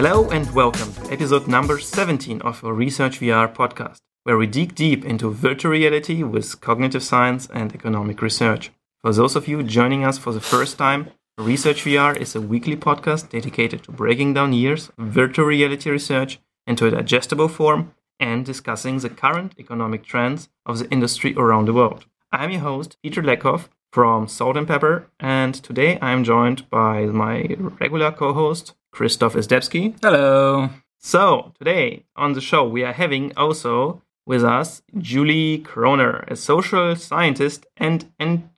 Hello and welcome to episode number 17 of our Research VR podcast, where we dig deep into virtual reality with cognitive science and economic research. For those of you joining us for the first time, Research VR is a weekly podcast dedicated to breaking down years of virtual reality research into a digestible form and discussing the current economic trends of the industry around the world. I'm your host, Peter Leckhoff from Salt and Pepper, and today I'm joined by my regular co-host, Christoph Izdebski. Hello. So, today on the show we are having also with us Julie Kroner, a social scientist and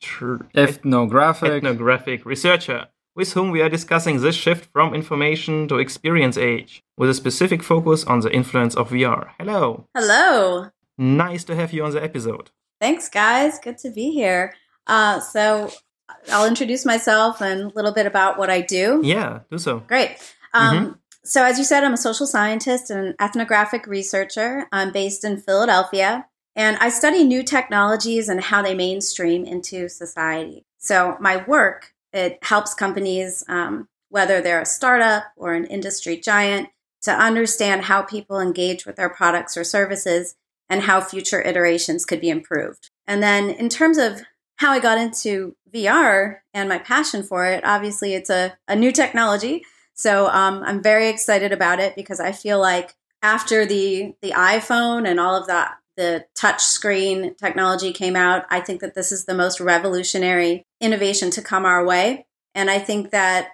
ethnographic researcher, with whom we are discussing this shift from information to experience age, with a specific focus on the influence of VR. Hello. Hello. Nice to have you on the episode. Thanks, guys. Good to be here. So I'll introduce myself and a little bit about what I do. Yeah, do so. Great. So as you said, I'm a social scientist and an ethnographic researcher. I'm based in Philadelphia, and I study new technologies and how they mainstream into society. So my work, it helps companies, whether they're a startup or an industry giant, to understand how people engage with their products or services and how future iterations could be improved. And then in terms of how I got into VR and my passion for it, obviously it's a new technology. So I'm very excited about it because I feel like after the iPhone and all of the touch screen technology came out, I think that this is the most revolutionary innovation to come our way. And I think that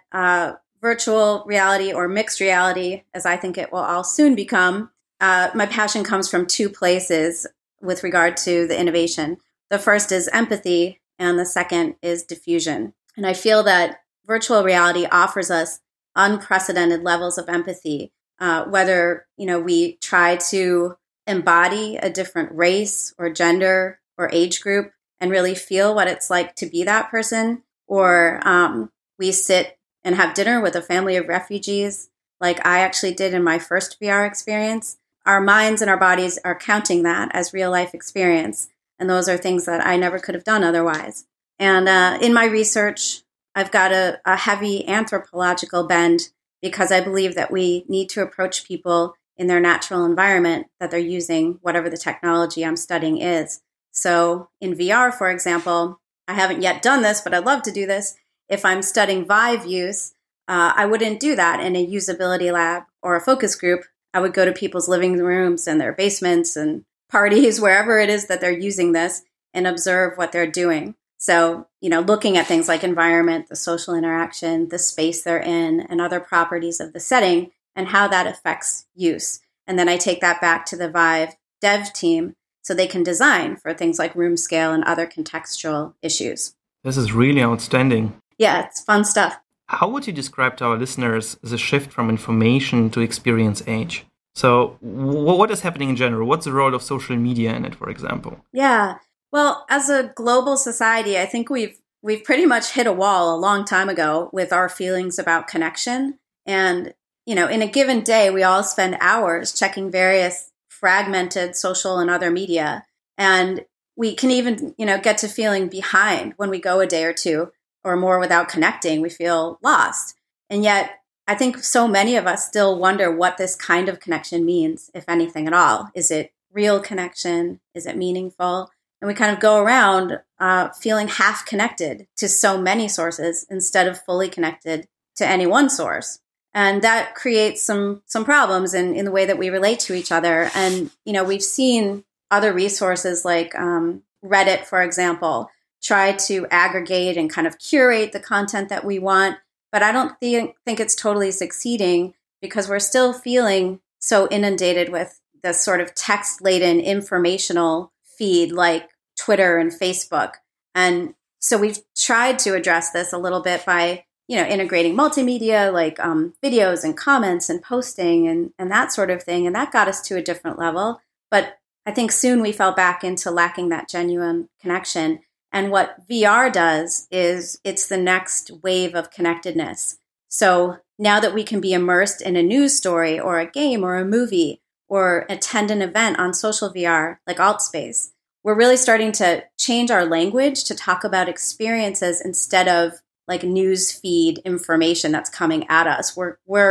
virtual reality or mixed reality, as I think it will all soon become, my passion comes from two places with regard to the innovation. The first is empathy, and the second is diffusion. And I feel that virtual reality offers us unprecedented levels of empathy, whether we try to embody a different race or gender or age group and really feel what it's like to be that person, or we sit and have dinner with a family of refugees like I actually did in my first VR experience. Our minds and our bodies are counting that as real life experience. And those are things that I never could have done otherwise. And in my research, I've got a heavy anthropological bend because I believe that we need to approach people in their natural environment that they're using, whatever the technology I'm studying is. So in VR, for example, I haven't yet done this, but I'd love to do this. If I'm studying Vive use, I wouldn't do that in a usability lab or a focus group. I would go to people's living rooms and their basements and parties, wherever it is that they're using this, and observe what they're doing. So, looking at things like environment, the social interaction, the space they're in, and other properties of the setting, and how that affects use. And then I take that back to the Vive dev team so they can design for things like room scale and other contextual issues. This is really outstanding. Yeah, it's fun stuff. How would you describe to our listeners the shift from information to experience age? So what is happening in general? What's the role of social media in it, for example? Yeah. Well, as a global society, I think we've pretty much hit a wall a long time ago with our feelings about connection. And, in a given day, we all spend hours checking various fragmented social and other media. And we can even, get to feeling behind when we go a day or two or more without connecting. We feel lost. And yet, I think so many of us still wonder what this kind of connection means, if anything at all. Is it real connection? Is it meaningful? And we kind of go around feeling half connected to so many sources instead of fully connected to any one source. And that creates some problems in the way that we relate to each other. And, we've seen other resources like Reddit, for example, try to aggregate and kind of curate the content that we want. But I don't think it's totally succeeding because we're still feeling so inundated with this sort of text-laden informational feed like Twitter and Facebook. And so we've tried to address this a little bit by, integrating multimedia like videos and comments and posting and that sort of thing. And that got us to a different level. But I think soon we fell back into lacking that genuine connection. And what VR does is it's the next wave of connectedness. So now that we can be immersed in a news story or a game or a movie or attend an event on social VR like AltSpace, we're really starting to change our language to talk about experiences instead of like news feed information that's coming at us. We're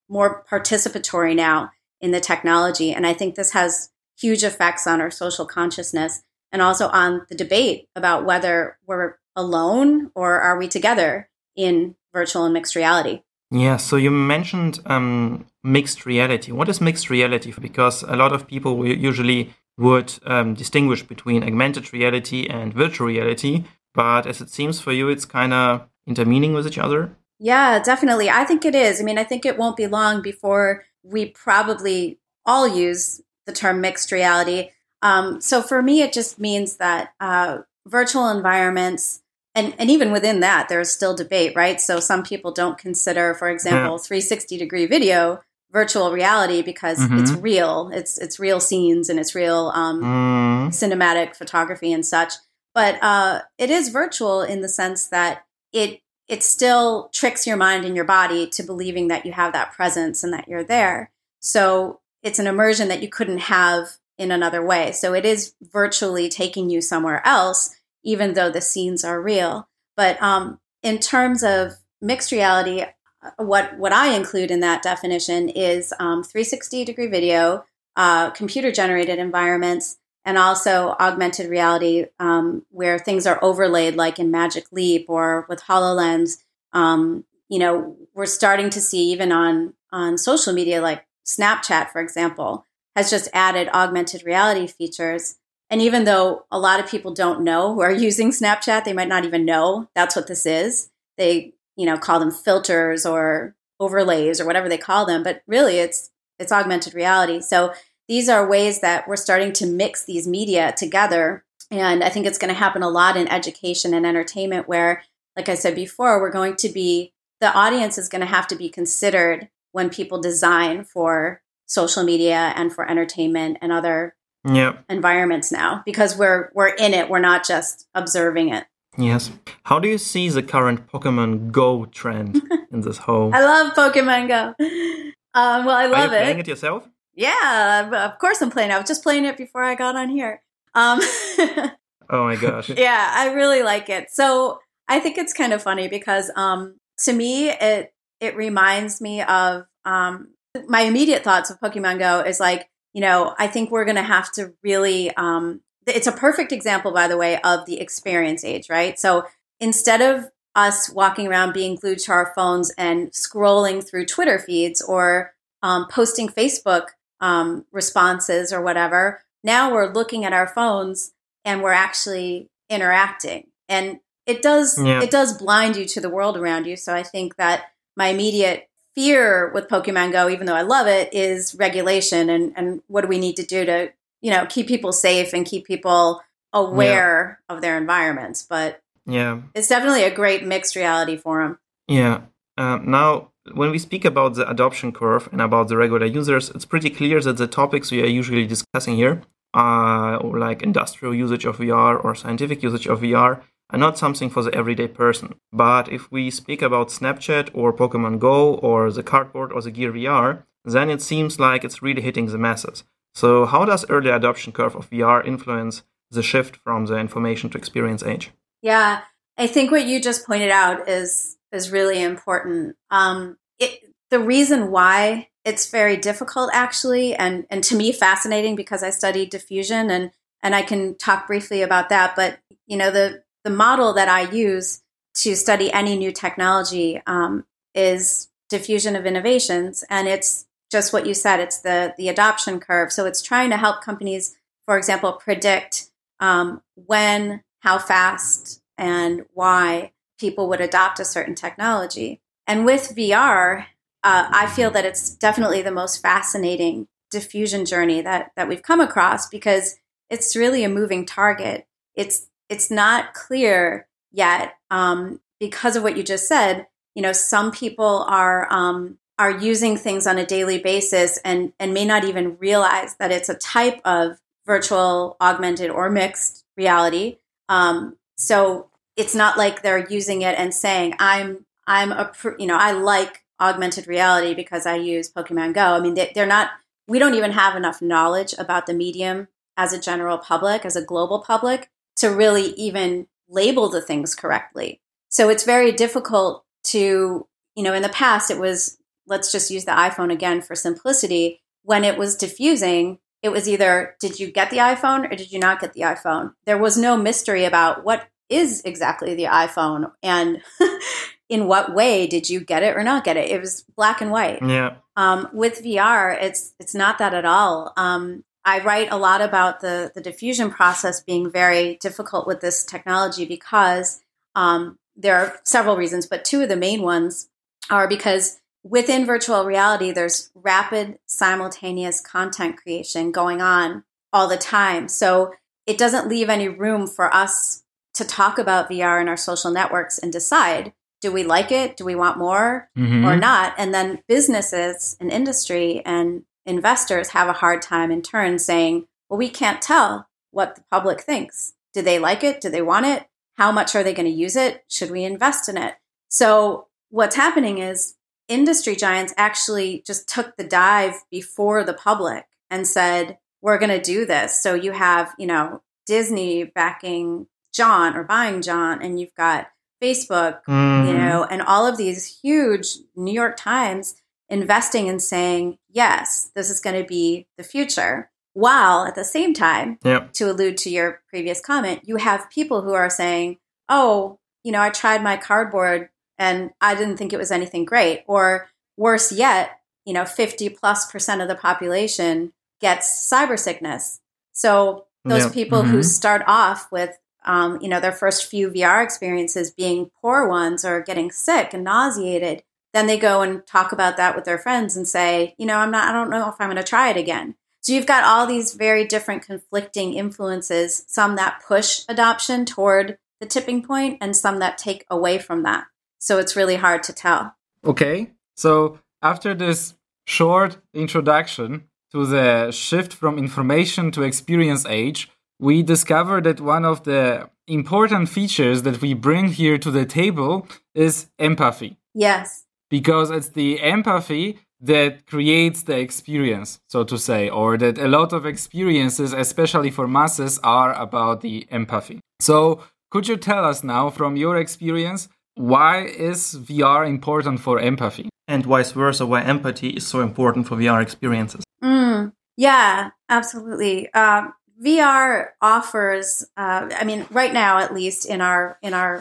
more participatory now in the technology. And I think this has huge effects on our social consciousness and also on the debate about whether we're alone or are we together in virtual and mixed reality. Yeah, so you mentioned mixed reality. What is mixed reality? Because a lot of people usually would distinguish between augmented reality and virtual reality. But as it seems for you, it's kind of intervening with each other. Yeah, definitely. I think it is. I mean, I think it won't be long before we probably all use the term mixed reality. So for me, it just means that virtual environments, and even within that, there's still debate, right? So some people don't consider, for example, 360-degree video virtual reality because it's real. It's real scenes and it's real cinematic photography and such. But it is virtual in the sense that it still tricks your mind and your body to believing that you have that presence and that you're there. So it's an immersion that you couldn't have in another way. So it is virtually taking you somewhere else, even though the scenes are real. But in terms of mixed reality, what I include in that definition is 360-degree video, computer-generated environments, and also augmented reality, where things are overlaid, like in Magic Leap or with HoloLens. We're starting to see even on social media, like Snapchat, for example, has just added augmented reality features. And even though a lot of people don't know who are using Snapchat, they might not even know that's what this is. They, call them filters or overlays or whatever they call them. But really, it's augmented reality. So these are ways that we're starting to mix these media together. And I think it's going to happen a lot in education and entertainment where, like I said before, the audience is going to have to be considered when people design for social media and for entertainment and other environments now, because we're in it. We're not just observing it. Yes. How do you see the current Pokemon Go trend in this whole? I love Pokemon Go. I love it. Are you playing it yourself? Yeah, of course I'm playing it. I was just playing it before I got on here. Oh my gosh. Yeah, I really like it. So I think it's kind of funny because to me, it reminds me of my immediate thoughts of Pokemon Go is like, I think we're going to have to really, it's a perfect example, by the way, of the experience age, right? So instead of us walking around being glued to our phones and scrolling through Twitter feeds or posting Facebook responses or whatever, now we're looking at our phones and we're actually interacting. And it does blind you to the world around you. So I think that my immediate fear with Pokemon Go, even though I love it, is regulation and what do we need to do to, keep people safe and keep people aware of their environments. But it's definitely a great mixed reality for them. Yeah. Now, when we speak about the adoption curve and about the regular users, it's pretty clear that the topics we are usually discussing here, like industrial usage of VR or scientific usage of VR, are not something for the everyday person. But if we speak about Snapchat or Pokemon Go or the Cardboard or the Gear VR, then it seems like it's really hitting the masses. So how does early adoption curve of VR influence the shift from the information to experience age? Yeah, I think what you just pointed out is really important. The reason why it's very difficult, actually, and to me fascinating because I studied diffusion and I can talk briefly about that. But the model that I use to study any new technology is diffusion of innovations, and it's just what you said. It's the adoption curve. So it's trying to help companies, for example, predict when, how fast, and why people would adopt a certain technology. And with VR, I feel that it's definitely the most fascinating diffusion journey that we've come across because it's really a moving target. It's not clear yet because of what you just said. Some people are using things on a daily basis and may not even realize that it's a type of virtual, augmented, or mixed reality. So it's not like they're using it and saying, I like augmented reality because I use Pokemon Go. I mean, we don't even have enough knowledge about the medium as a general public, as a global public, to really even label the things correctly. So it's very difficult to, in the past, it was let's just use the iPhone again for simplicity. When it was diffusing, it was either did you get the iPhone or did you not get the iPhone? There was no mystery about what is exactly the iPhone and in what way did you get it or not get it. It was black and white. Yeah. With VR, it's not that at all. I write a lot about the diffusion process being very difficult with this technology because there are several reasons, but two of the main ones are because within virtual reality, there's rapid simultaneous content creation going on all the time. So it doesn't leave any room for us to talk about VR in our social networks and decide, do we like it? Do we want more or not? And then businesses and industry and investors have a hard time in turn saying, well, we can't tell what the public thinks. Do they like it? Do they want it? How much are they going to use it? Should we invest in it? So what's happening is industry giants actually just took the dive before the public and said, we're going to do this. So you have, Disney backing John or buying John, and you've got Facebook, and all of these huge New York Times investing and saying, yes, this is going to be the future. While at the same time, to allude to your previous comment, you have people who are saying, oh, I tried my cardboard and I didn't think it was anything great. Or worse yet, 50+% of the population gets cyber sickness. So those people who start off with, their first few VR experiences being poor ones or getting sick and nauseated, then they go and talk about that with their friends and say, I don't know if I'm going to try it again. So you've got all these very different conflicting influences, some that push adoption toward the tipping point and some that take away from that. So it's really hard to tell. Okay. So after this short introduction to the shift from information to experience age, we discovered that one of the important features that we bring here to the table is empathy. Yes. Because it's the empathy that creates the experience, so to say, or that a lot of experiences, especially for masses, are about the empathy. So could you tell us now, from your experience, why is VR important for empathy? And vice versa, why empathy is so important for VR experiences. Yeah, absolutely. VR offers, right now, at least in our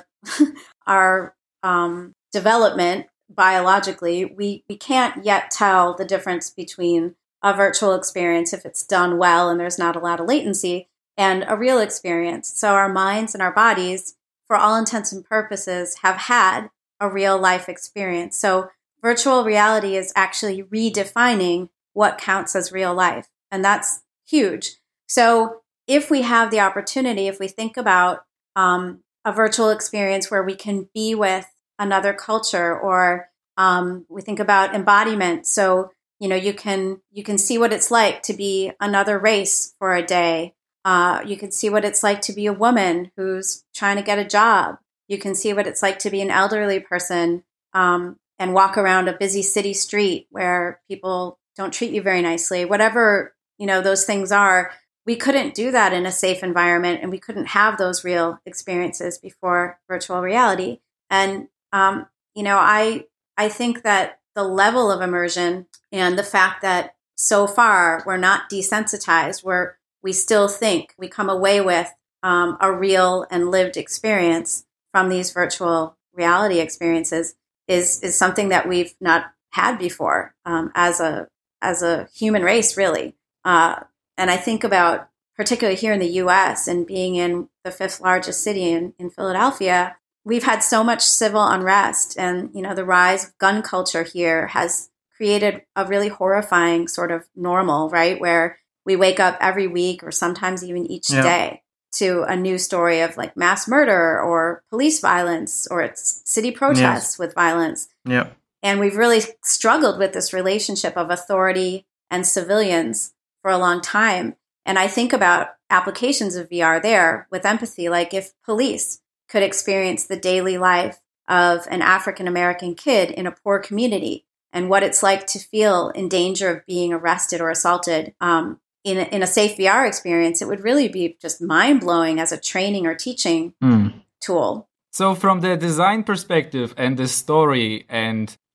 our development, biologically, we can't yet tell the difference between a virtual experience, if it's done well and there's not a lot of latency, and a real experience. So our minds and our bodies, for all intents and purposes, have had a real life experience. So virtual reality is actually redefining what counts as real life. And that's huge. So if we have the opportunity, if we think about a virtual experience where we can be with another culture, or we think about embodiment. So, you can see what it's like to be another race for a day. You can see what it's like to be a woman who's trying to get a job. You can see what it's like to be an elderly person and walk around a busy city street where people don't treat you very nicely. Whatever, those things are, we couldn't do that in a safe environment, and we couldn't have those real experiences before virtual reality. And I think that the level of immersion and the fact that so far we're not desensitized, we still think we come away with a real and lived experience from these virtual reality experiences is something that we've not had before as a human race, really. And I think about, particularly here in the U.S. and being in the fifth largest city in Philadelphia, we've had so much civil unrest, and the rise of gun culture here has created a really horrifying sort of normal, right? Where we wake up every week or sometimes even each day to a new story of like mass murder or police violence or it's city protests with violence. Yeah. And we've really struggled with this relationship of authority and civilians for a long time. And I think about applications of VR there with empathy, like if police could experience the daily life of an African-American kid in a poor community and what it's like to feel in danger of being arrested or assaulted in a safe VR experience, it would really be just mind-blowing as a training or teaching tool. So from the design perspective and the story and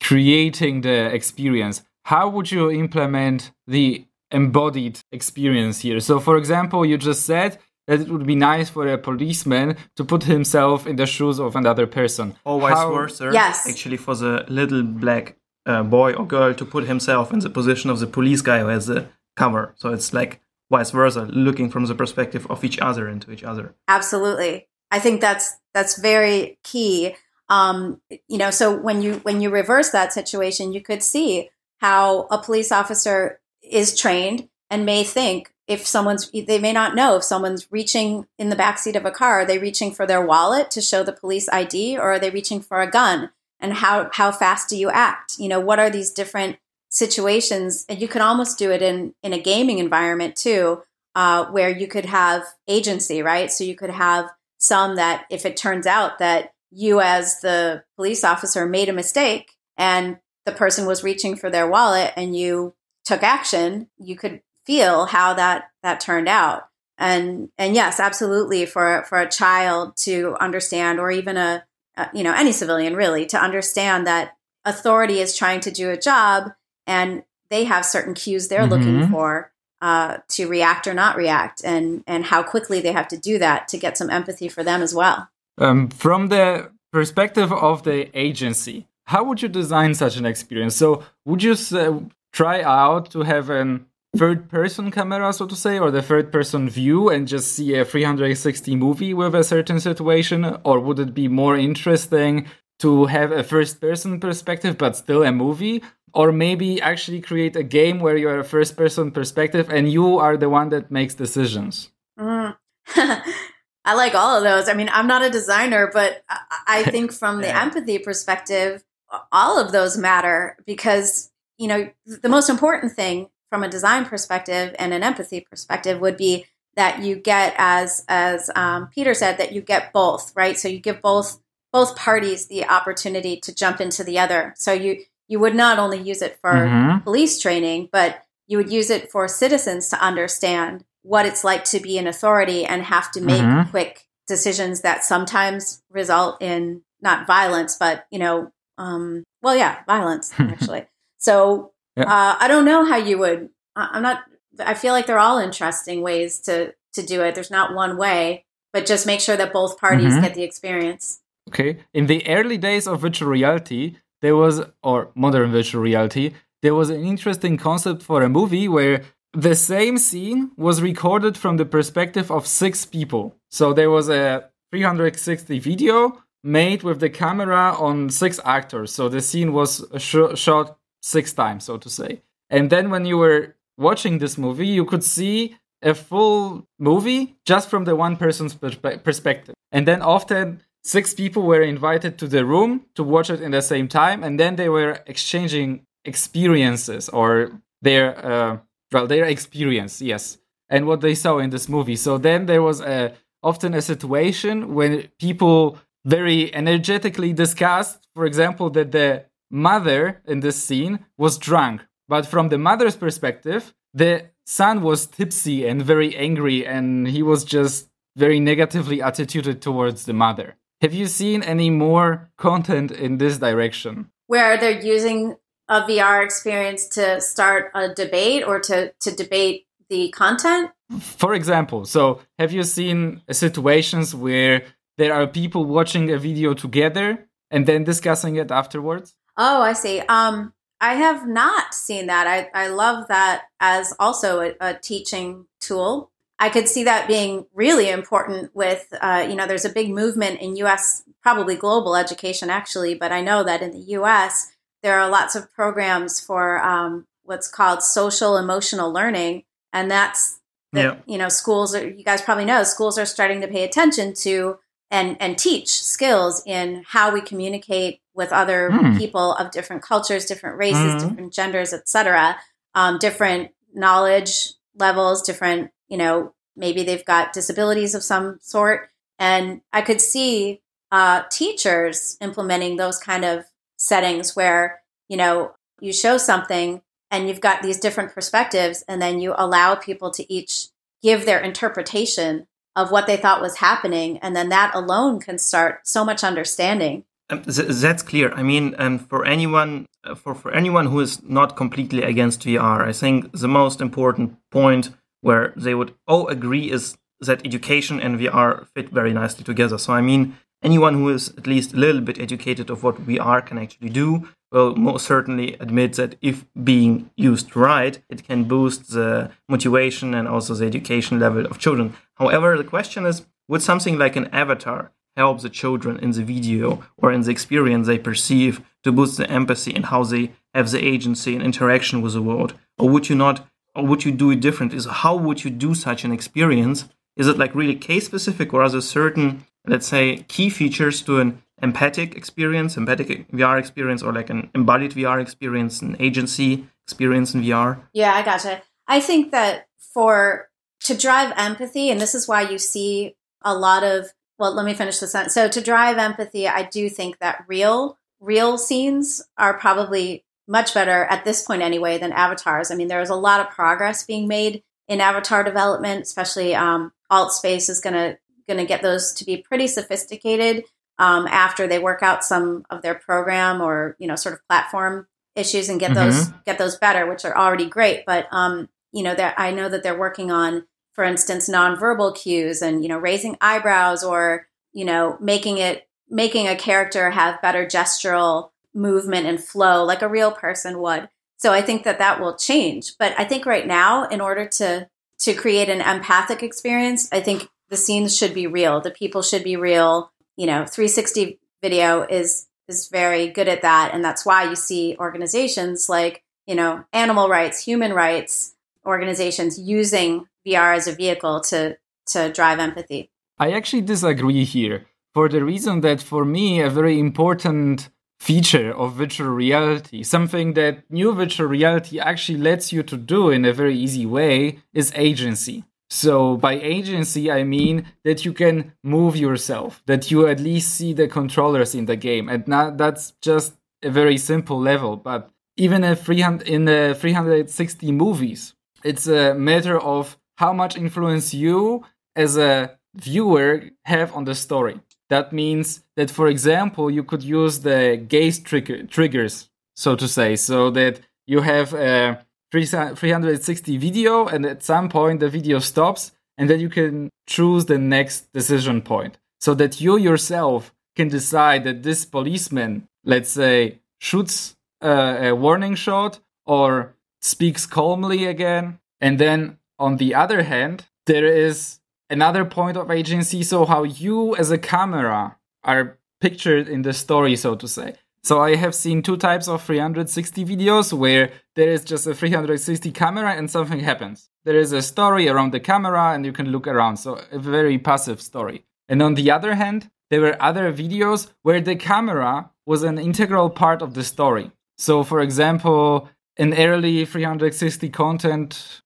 creating the experience. How would you implement the embodied experience here? So, for example, you just said that it would be nice for a policeman to put himself in the shoes of another person. Or vice versa. Yes. Actually, for the little black boy or girl to put himself in the position of the police guy who has the cover. So it's like vice versa, looking from the perspective of each other into each other. Absolutely. I think that's very key. So when you reverse that situation, you could see how a police officer is trained and may think they may not know if someone's reaching in the backseat of a car, are they reaching for their wallet to show the police ID, or are they reaching for a gun? And how fast do you act? What are these different situations? And you can almost do it in a gaming environment too, where you could have agency, right? So you could have some that if it turns out that you as the police officer made a mistake and the person was reaching for their wallet and you took action, you could feel how that turned out. And yes, absolutely, for a child to understand, or even any civilian really, to understand that authority is trying to do a job and they have certain cues they're looking for to react or not react, and how quickly they have to do that to get some empathy for them as well. From the perspective of the agency, how would you design such an experience? So would you try out to have an third-person camera, so to say, or the third-person view and just see a 360 movie with a certain situation? Or would it be more interesting to have a first-person perspective but still a movie? Or maybe actually create a game where you are a first-person perspective and you are the one that makes decisions? I like all of those. I mean, I'm not a designer, but I think from the empathy perspective, all of those matter, because, the most important thing from a design perspective and an empathy perspective would be that you get, as Peter said, that you get both, right? So you give both parties the opportunity to jump into the other. So you would not only use it for police training, but you would use it for citizens to understand what it's like to be an authority and have to make quick decisions that sometimes result in not violence, but, violence, actually. So I don't know how you would, I feel like they're all interesting ways to do it. There's not one way, but just make sure that both parties get the experience. Okay. In the early days of virtual reality, modern virtual reality, there was an interesting concept for a movie where the same scene was recorded from the perspective of 6 people. So there was a 360 video made with the camera on 6 actors. So the scene was shot 6 times, so to say. And then when you were watching this movie, you could see a full movie just from the one person's perspective. And then often 6 people were invited to the room to watch it in the same time. And then they were exchanging experiences or their experience, yes, and what they saw in this movie. So then there was often a situation when people very energetically discussed, for example, that the mother in this scene was drunk. But from the mother's perspective, the son was tipsy and very angry, and he was just very negatively attituded towards the mother. Have you seen any more content in this direction? Where they're using a VR experience to start a debate or to debate the content? For example, so have you seen situations where there are people watching a video together and then discussing it afterwards? Oh, I see. I have not seen that. I love that as also a teaching tool. I could see that being really important with, there's a big movement in U.S., probably global education actually, but I know that in the U.S., there are lots of programs for what's called social emotional learning. And that's, schools, you guys probably know, schools are starting to pay attention to and teach skills in how we communicate with other people of different cultures, different races, different genders, etc., different knowledge levels, different, maybe they've got disabilities of some sort. And I could see teachers implementing those kind of settings where, you show something and you've got these different perspectives, and then you allow people to each give their interpretation of what they thought was happening. And then that alone can start so much understanding. That's clear. I mean, for anyone who is not completely against VR, I think the most important point where they would all agree is that education and VR fit very nicely together. So, I mean, anyone who is at least a little bit educated of what VR can actually do will most certainly admit that if being used right, it can boost the motivation and also the education level of children. However, the question is, would something like an avatar help the children in the video or in the experience they perceive to boost the empathy and how they have the agency and interaction with the world? Or would you not, or would you do it different? Is how would you do such an experience? Is it like really case specific, or are there certain, let's say, key features to an empathic VR experience, or like an embodied VR experience, an agency experience in VR? Yeah, I gotcha. I think that to drive empathy, and this is why you see a lot of, well, let me finish the sentence. So to drive empathy, I do think that real scenes are probably much better at this point anyway than avatars. I mean, there's a lot of progress being made in avatar development, especially AltSpace is going to get those to be pretty sophisticated after they work out some of their program or, sort of platform issues and get those better, which are already great. But, I know that they're working on, for instance, nonverbal cues and, raising eyebrows or, making a character have better gestural movement and flow like a real person would. So I think that will change. But I think right now, in order to create an empathic experience, I think the scenes should be real. The people should be real. 360 video is very good at that. And that's why you see organizations like, animal rights, human rights organizations using VR as a vehicle to drive empathy. I actually disagree here for the reason that for me, a very important feature of virtual reality, something that new virtual reality actually lets you to do in a very easy way, is agency. So by agency, I mean that you can move yourself, that you at least see the controllers in the game. And now that's just a very simple level. But even in the 360 movies, it's a matter of how much influence you as a viewer have on the story. That means that, for example, you could use the gaze triggers, so to say, so that you have a 360 video and at some point the video stops and then you can choose the next decision point so that you yourself can decide that this policeman, let's say, shoots a warning shot or speaks calmly again. And then on the other hand, there is another point of agency. So how you as a camera are pictured in the story, so to say. So I have seen two types of 360 videos where there is just a 360 camera and something happens. There is a story around the camera and you can look around. So a very passive story. And on the other hand, there were other videos where the camera was an integral part of the story. So for example, an early 360 content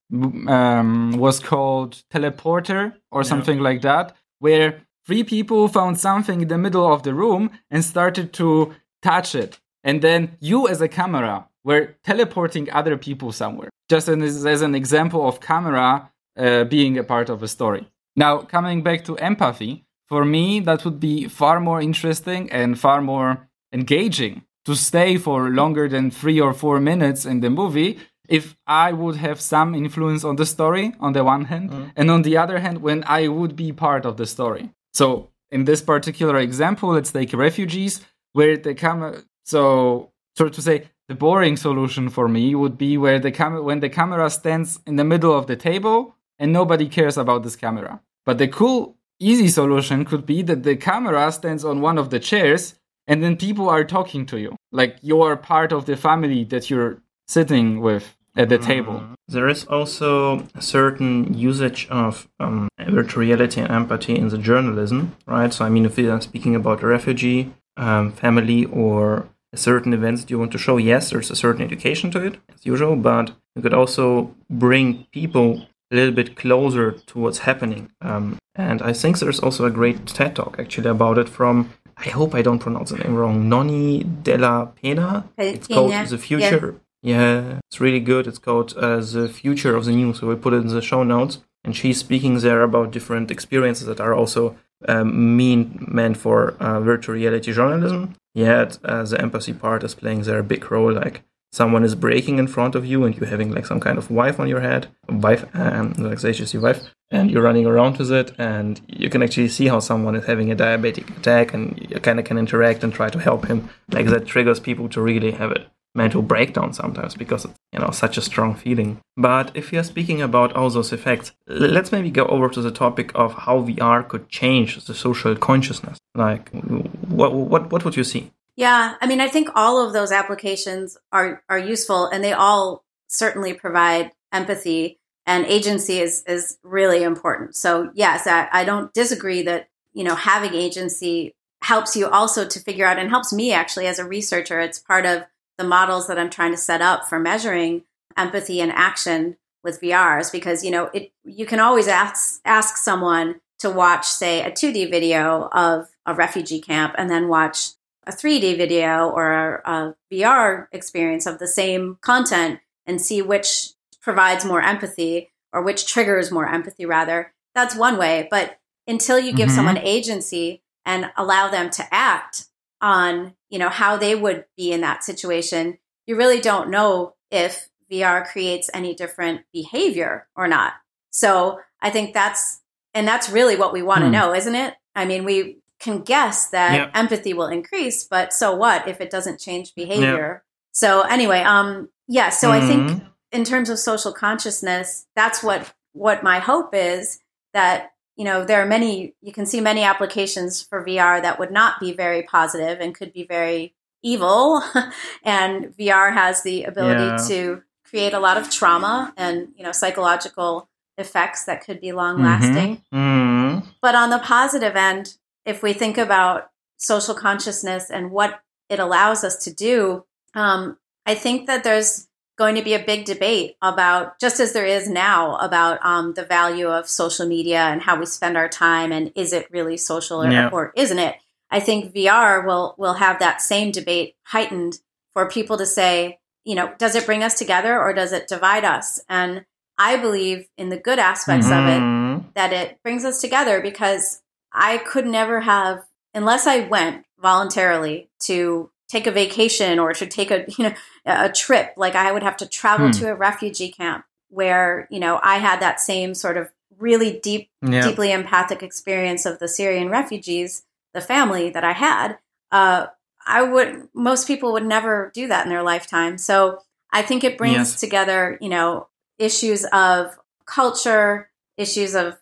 was called Teleporter or something like that, where three people found something in the middle of the room and started to touch it. And then you as a camera were teleporting other people somewhere. Just as an example of camera being a part of a story. Now, coming back to empathy, for me, that would be far more interesting and far more engaging to stay for longer than 3 or 4 minutes in the movie if I would have some influence on the story on the one hand, and on the other hand, when I would be part of the story. So in this particular example, let's take refugees, where the camera, so to say, the boring solution for me would be where when the camera stands in the middle of the table and nobody cares about this camera. But the cool, easy solution could be that the camera stands on one of the chairs and then people are talking to you. Like you are part of the family that you're sitting with at the table. There is also a certain usage of virtual reality and empathy in the journalism, right? So, I mean, if we are speaking about a refugee family or a certain events that you want to show, yes, there's a certain education to it, as usual, but you could also bring people a little bit closer to what's happening. And I think there's also a great TED Talk, actually, about it from, I hope I don't pronounce the name wrong, Noni Della Pena. It's called The Future. Yeah, it's really good. It's called The Future of the News. So we'll put it in the show notes. And she's speaking there about different experiences that are also meant for virtual reality journalism. Yet the empathy part is playing there a big role. Like someone is breaking in front of you and you're having like some kind of wife on your head, like HTC Vive, and you're running around with it, and you can actually see how someone is having a diabetic attack, and you kind of can interact and try to help him. Like that triggers people to really have a mental breakdown sometimes because it's such a strong feeling. But if you're speaking about all those effects, let's maybe go over to the topic of how VR could change the social consciousness. Like what would you see? Yeah, I mean, I think all of those applications are useful, and they all certainly provide empathy, and agency is really important. So yes, I don't disagree that, having agency helps you also to figure out, and helps me actually as a researcher. It's part of the models that I'm trying to set up for measuring empathy and action with VRs, because, you can always ask someone to watch, say, a 2D video of a refugee camp and then watch a 3D video or a VR experience of the same content and see which provides more empathy, or which triggers more empathy, rather. That's one way. But until you give someone agency and allow them to act on, how they would be in that situation, you really don't know if VR creates any different behavior or not. So I think that's really what we want to know, isn't it? I mean, we can guess that empathy will increase, but so what if it doesn't change behavior? So anyway, so I think in terms of social consciousness, that's what my hope is, that, there are you can see many applications for VR that would not be very positive and could be very evil. And VR has the ability to create a lot of trauma and, psychological effects that could be long lasting. But on the positive end, if we think about social consciousness and what it allows us to do, I think that there's going to be a big debate about, just as there is now, about the value of social media and how we spend our time, and is it really social or isn't it? I think VR will have that same debate heightened for people to say, does it bring us together or does it divide us? And I believe in the good aspects of it, that it brings us together, because I could never have, unless I went voluntarily to take a vacation or to take a trip, like I would have to travel to a refugee camp where, I had that same sort of really deeply empathic experience of the Syrian refugees, the family that I had. Most people would never do that in their lifetime. So I think it brings together, issues of culture, issues of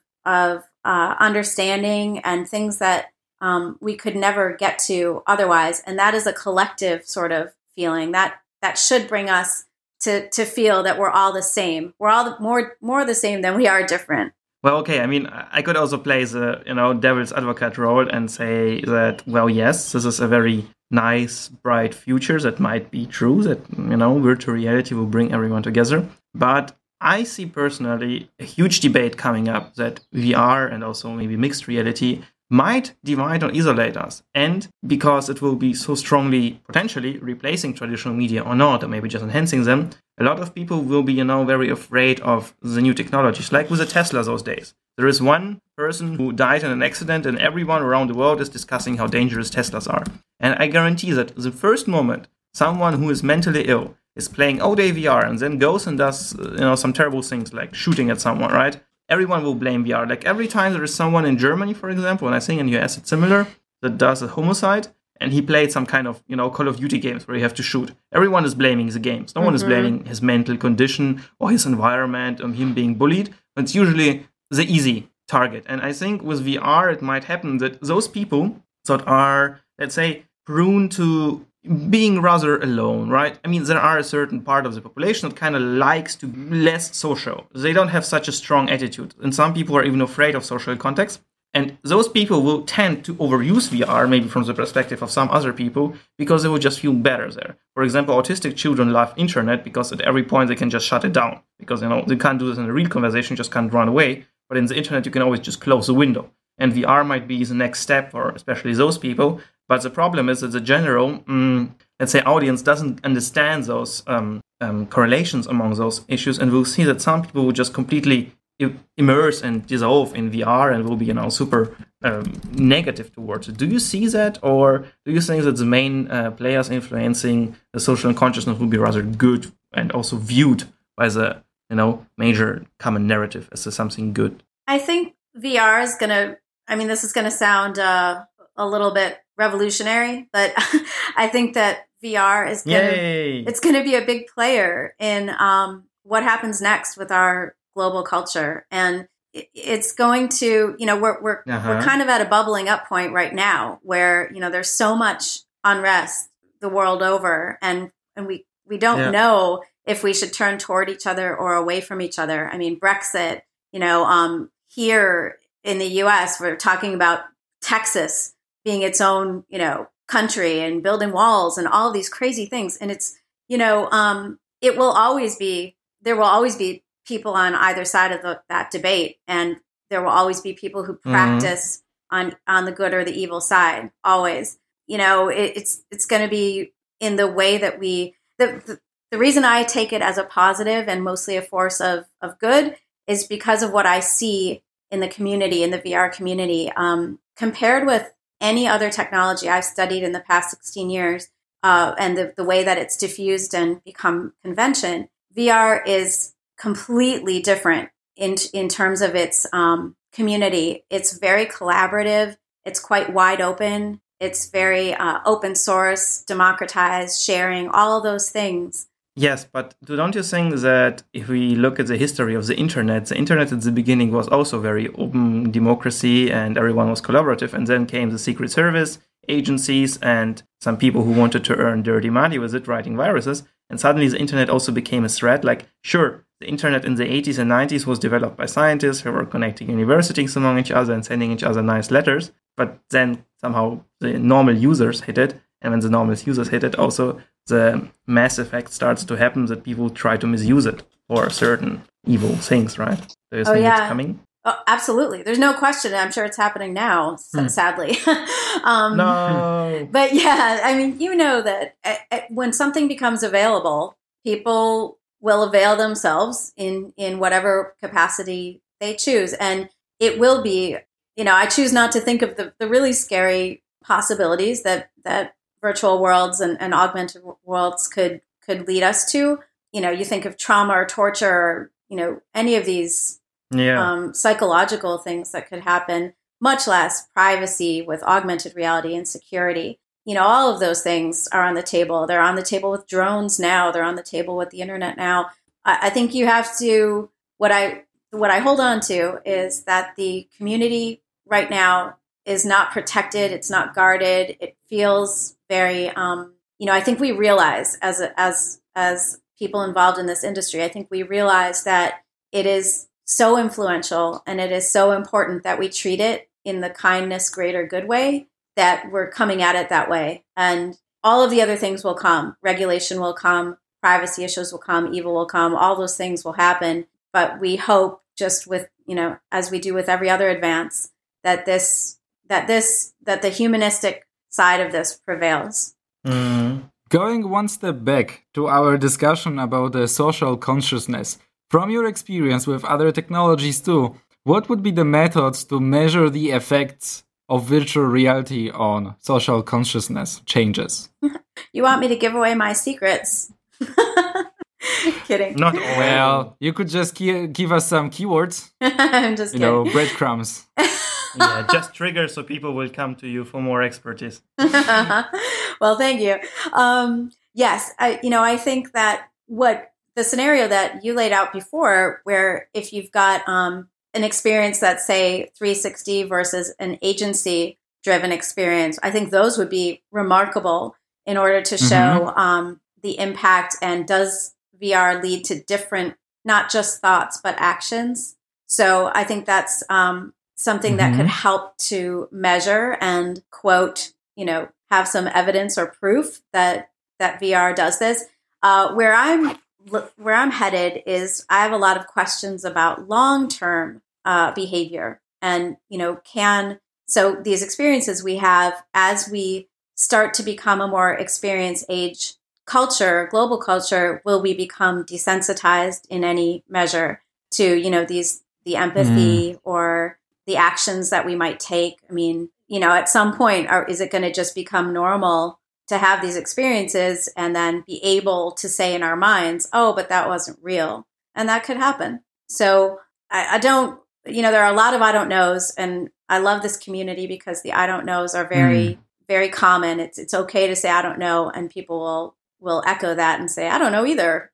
understanding, and things that we could never get to otherwise. And that is a collective sort of feeling that should bring us to feel that we're all the same. We're all more the same than we are different. Well, okay. I mean, I could also play the devil's advocate role and say that, well, yes, this is a very nice, bright future that might be true, that virtual reality will bring everyone together. But I see personally a huge debate coming up that VR and also maybe mixed reality might divide or isolate us. And because it will be so strongly potentially replacing traditional media or not, or maybe just enhancing them, a lot of people will be, very afraid of the new technologies, like with the Tesla those days. There is one person who died in an accident and everyone around the world is discussing how dangerous Teslas are. And I guarantee that the first moment someone who is mentally ill is playing all-day VR and then goes and does, some terrible things like shooting at someone, right? Everyone will blame VR. Like every time there is someone in Germany, for example, and I think in the US it's similar, that does a homicide, and he played some kind of, Call of Duty games where you have to shoot. Everyone is blaming the games. No one is blaming his mental condition or his environment or him being bullied. It's usually the easy target. And I think with VR, it might happen that those people that are, let's say, prone to being rather alone, right? I mean, there are a certain part of the population that kind of likes to be less social. They don't have such a strong attitude. And some people are even afraid of social context. And those people will tend to overuse VR, maybe from the perspective of some other people, because they will just feel better there. For example, autistic children love internet because at every point they can just shut it down. Because, they can't do this in a real conversation, just can't run away. But in the internet, you can always just close the window. And VR might be the next step for especially those people. But the problem is that the general, let's say, audience doesn't understand those correlations among those issues. And we'll see that some people will just completely immerse and dissolve in VR and will be, super negative towards it. Do you see that, or do you think that the main players influencing the social consciousness will be rather good and also viewed by the major common narrative as something good? I think VR is going to, this is going to sound a little bit revolutionary, but I think that VR is going to be a big player in what happens next with our global culture. And it's going to, we're kind of at a bubbling up point right now where, there's so much unrest the world over, and we don't know if we should turn toward each other or away from each other. I mean, Brexit, here in the US, we're talking about Texas being its own, country and building walls and all of these crazy things. And it's, there will always be people on either side of that debate. And there will always be people who practice on the good or the evil side. Always, it's going to be in the way that the reason I take it as a positive and mostly a force of good is because of what I see in the community, in the VR community, compared with any other technology I've studied in the past 16 years, and the way that it's diffused and become convention. VR is completely different in terms of its community. It's very collaborative. It's quite wide open. It's very open source, democratized, sharing, all of those things. Yes, but don't you think that if we look at the history of the internet at the beginning was also very open democracy and everyone was collaborative, and then came the Secret Service agencies and some people who wanted to earn dirty money with it, writing viruses, and suddenly the internet also became a threat. Like, sure, the internet in the 80s and 90s was developed by scientists who were connecting universities among each other and sending each other nice letters, but then somehow the normal users hit it, and when the normal users hit it, also the mass effect starts to happen that people try to misuse it for certain evil things, right? Do you think it's coming? Oh, absolutely. There's no question. I'm sure it's happening now, sadly. No. But that when something becomes available, people will avail themselves in whatever capacity they choose. And it will be, I choose not to think of the really scary possibilities that virtual worlds and augmented worlds could lead us to. You think of trauma or torture, or, any of these psychological things that could happen, much less privacy with augmented reality and security. All of those things are on the table. They're on the table with drones now. They're on the table with the internet now. I think you have to, what I hold on to is that the community right now is not protected. It's not guarded. It feels very, I think we realize as people involved in this industry, I think we realize that it is so influential and it is so important that we treat it in the kindness, greater good way, that we're coming at it that way. And all of the other things will come. Regulation will come, privacy issues will come, evil will come, all those things will happen. But we hope, just with, as we do with every other advance, that the humanistic side of this prevails. Going one step back to our discussion about the social consciousness, from your experience with other technologies too, what would be the methods to measure the effects of virtual reality on social consciousness changes? You want me to give away my secrets? Kidding. Not all. Well, you could just give us some keywords. I'm just kidding. Breadcrumbs. Yeah, just trigger so people will come to you for more expertise. Well, thank you. Yes, I think that what the scenario that you laid out before, where if you've got an experience that's, say, 360 versus an agency-driven experience, I think those would be remarkable in order to show the impact, and does VR lead to different, not just thoughts, but actions. So I think that's something that could help to measure and quote, have some evidence or proof that VR does this. Where I'm headed is I have a lot of questions about long-term behavior, and so these experiences we have as we start to become a more experienced age culture, global culture, will we become desensitized in any measure to the empathy or the actions that we might take. I mean, at some point, is it going to just become normal to have these experiences and then be able to say in our minds, oh, but that wasn't real? And that could happen. So I don't, there are a lot of I don't knows, and I love this community because the I don't knows are very, very common. It's okay to say I don't know, and people will echo that and say, I don't know either.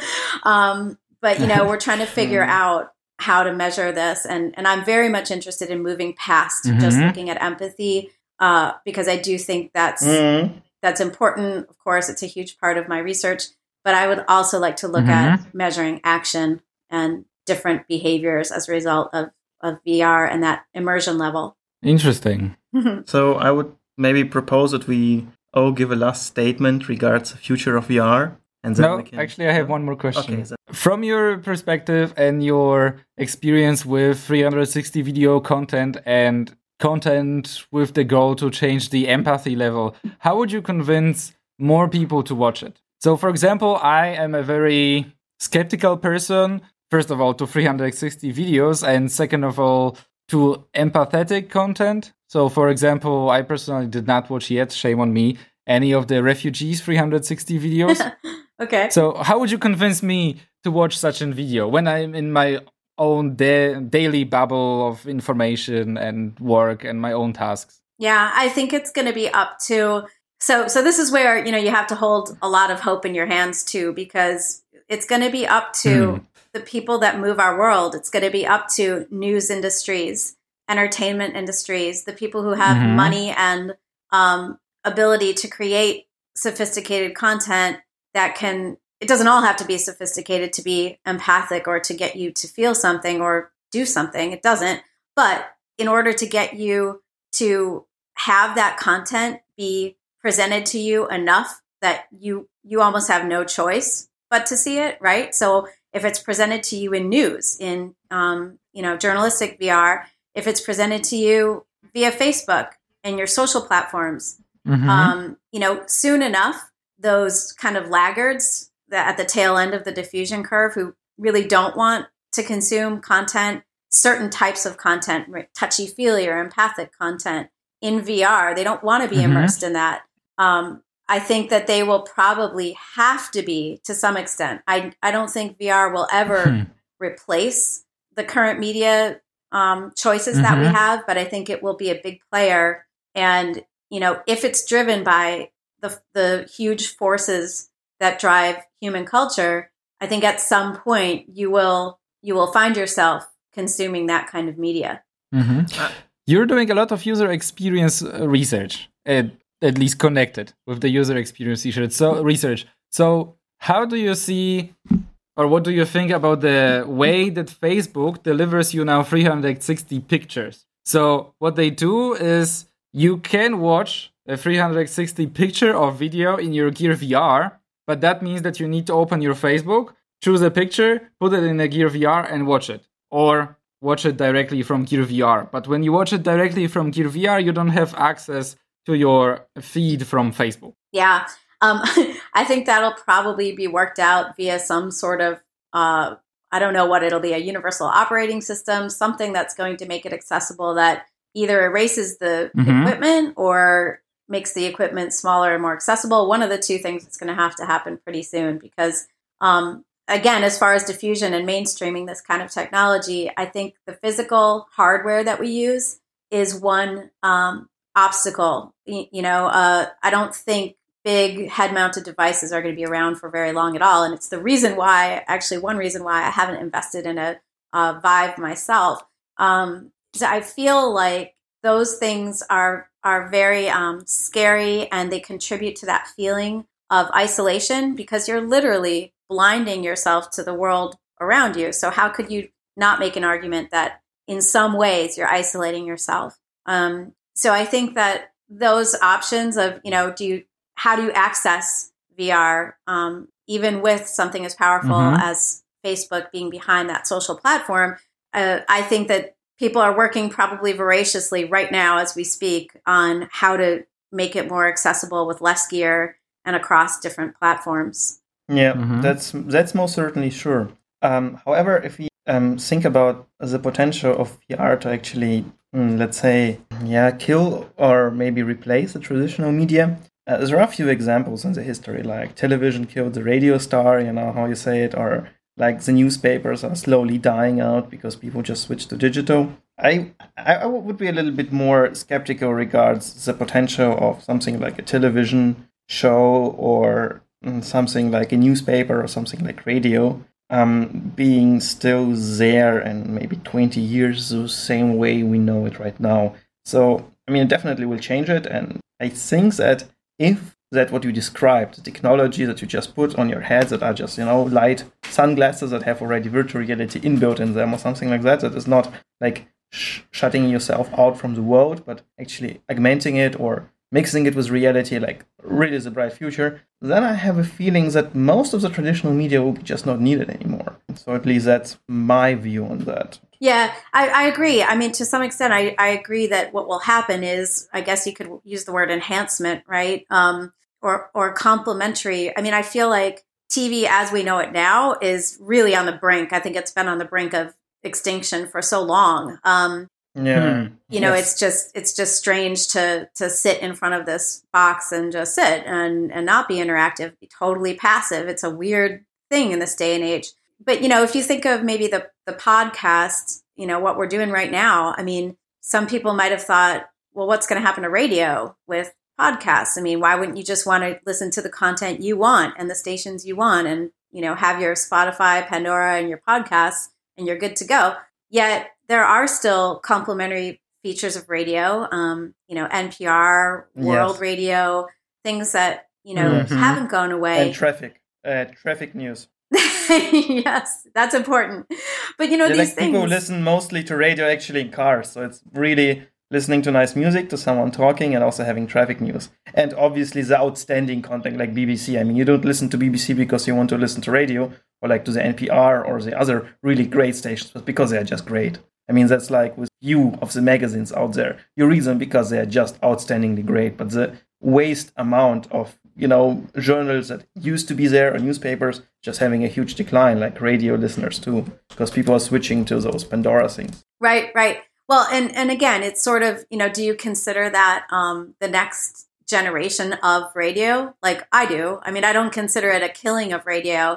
But, we're trying to figure out how to measure this. And I'm very much interested in moving past just looking at empathy, because I do think that's important. Of course, it's a huge part of my research, but I would also like to look at measuring action and different behaviors as a result of VR and that immersion level. Interesting. So I would maybe propose that we all give a last statement regards the future of VR. And then actually, I have one more question. Okay, from your perspective and your experience with 360 video content and content with the goal to change the empathy level, how would you convince more people to watch it? So, for example, I am a very skeptical person, first of all, to 360 videos, and second of all, to empathetic content. So, for example, I personally did not watch yet, shame on me, any of the refugees 360 videos. Okay. So how would you convince me to watch such a video when I'm in my own daily bubble of information and work and my own tasks? Yeah, I think it's going to be up to... So this is where, you have to hold a lot of hope in your hands too, because it's going to be up to the people that move our world. It's going to be up to news industries, entertainment industries, the people who have money and ability to create sophisticated content that it doesn't all have to be sophisticated to be empathic or to get you to feel something or do something. It doesn't. But in order to get you to have that content be presented to you enough that you almost have no choice but to see it, right? So if it's presented to you in news, in journalistic VR, if it's presented to you via Facebook and your social platforms, soon enough, those kind of laggards that at the tail end of the diffusion curve who really don't want to consume content, certain types of content, touchy-feely or empathic content in VR, they don't want to be immersed in that. I think that they will probably have to be to some extent. I don't think VR will ever replace the current media choices that we have, but I think it will be a big player. And, if it's driven by the huge forces that drive human culture, I think at some point you will find yourself consuming that kind of media. You're doing a lot of user experience research, at least connected with the user experience research. So how do you see, or what do you think about the way that Facebook delivers you now 360 pictures? So what they do is you can watch a 360 picture or video in your Gear VR, but that means that you need to open your Facebook, choose a picture, put it in a Gear VR and watch it. Or watch it directly from Gear VR. But when you watch it directly from Gear VR, you don't have access to your feed from Facebook. Yeah. I think that'll probably be worked out via some sort of, I don't know what it'll be, a universal operating system, something that's going to make it accessible that either erases the equipment or makes the equipment smaller and more accessible. One of the two things that's going to have to happen pretty soon because, again, as far as diffusion and mainstreaming this kind of technology, I think the physical hardware that we use is one obstacle. I don't think big head-mounted devices are going to be around for very long at all. And it's one reason why I haven't invested in a Vive myself. So I feel like those things are very scary, and they contribute to that feeling of isolation because you're literally blinding yourself to the world around you. So how could you not make an argument that in some ways you're isolating yourself? So I think that those options of, how do you access VR, even with something as powerful as Facebook being behind that social platform, I think that people are working probably voraciously right now as we speak on how to make it more accessible with less gear and across different platforms. Yeah, that's most certainly sure. However, if we think about the potential of VR to actually, let's say, kill or maybe replace the traditional media. There are a few examples in the history, like television killed the radio star, how you say it, or like the newspapers are slowly dying out because people just switch to digital. I would be a little bit more skeptical regards the potential of something like a television show or something like a newspaper or something like radio being still there in maybe 20 years the same way we know it right now. So, it definitely will change it. And I think that if that what you described, the technology that you just put on your heads that are just, light sunglasses that have already virtual reality inbuilt in them or something like that, that is not like shutting yourself out from the world, but actually augmenting it or mixing it with reality, like really is a bright future, then I have a feeling that most of the traditional media will be just not needed anymore. So at least that's my view on that. Yeah, I agree. To some extent, I agree that what will happen is, I guess you could use the word enhancement, right? Or complementary. I feel like TV as we know it now is really on the brink. I think it's been on the brink of extinction for so long. It's just strange to sit in front of this box and just sit and not be interactive, be totally passive. It's a weird thing in this day and age. But, if you think of maybe the podcast, what we're doing right now, some people might have thought, well, what's going to happen to radio with podcasts? Why wouldn't you just want to listen to the content you want and the stations you want and, have your Spotify, Pandora, and your podcasts and you're good to go? Yet there are still complementary features of radio, NPR, World Radio, things that, haven't gone away. And traffic news. Yes, that's important. But, these things... People listen mostly to radio actually in cars. So it's really listening to nice music, to someone talking, and also having traffic news. And obviously the outstanding content like BBC. You don't listen to BBC because you want to listen to radio or like to the NPR or the other really great stations, but because they are just great. That's like with few of the magazines out there. You read them because they are just outstandingly great. But the waste amount of, journals that used to be there or newspapers just having a huge decline, like radio listeners too, because people are switching to those Pandora things. Right. Well, and again, it's sort of, do you consider that the next generation of radio? Like I do. I don't consider it a killing of radio.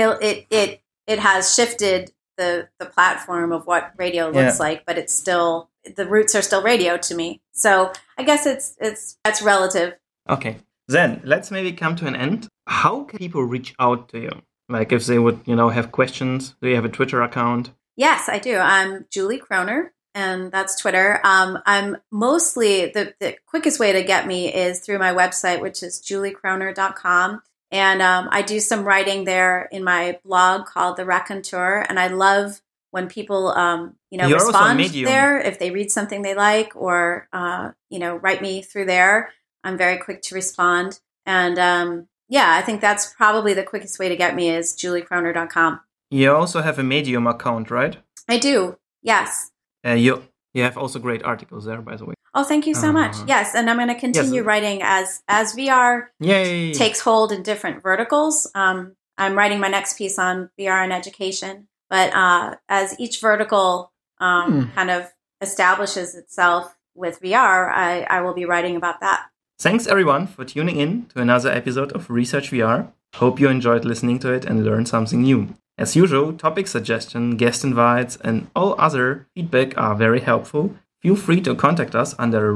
It has shifted the platform of what radio looks like, but it's still, the roots are still radio to me. So I guess that's relative. Okay. Then let's maybe come to an end. How can people reach out to you? Like if they would, have questions, do you have a Twitter account? Yes, I do. I'm Julie Kroner, and that's Twitter. I'm mostly, the quickest way to get me is through my website, which is juliekroner.com. And I do some writing there in my blog called The Raconteur. And I love when people, respond there, if they read something they like or, write me through there. I'm very quick to respond. And I think that's probably the quickest way to get me is juliekroner.com. You also have a Medium account, right? I do, yes. You have also great articles there, by the way. Oh, thank you so much. Yes, and I'm going to continue writing as VR takes hold in different verticals. I'm writing my next piece on VR and education. But as each vertical kind of establishes itself with VR, I will be writing about that. Thanks, everyone, for tuning in to another episode of Research VR. Hope you enjoyed listening to it and learned something new. As usual, topic suggestion, guest invites, and all other feedback are very helpful. Feel free to contact us under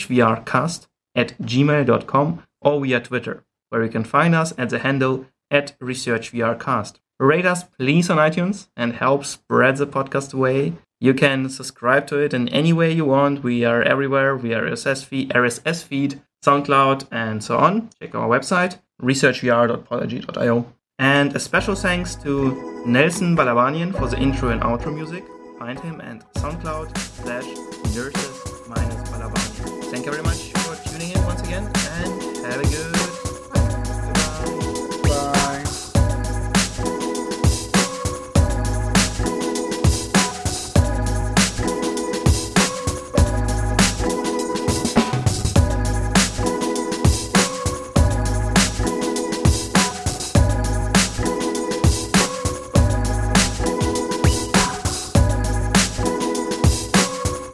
researchvrcast@gmail.com or via Twitter, where you can find us at the handle @researchvrcast. Rate us, please, on iTunes and help spread the podcast away. You can subscribe to it in any way you want. We are everywhere. We are RSS feed, SoundCloud, and so on. Check our website, researchvr.podigy.io. And a special thanks to Nelson Balabanian for the intro and outro music. Find him at SoundCloud /nurses-balabanian. Thank you very much.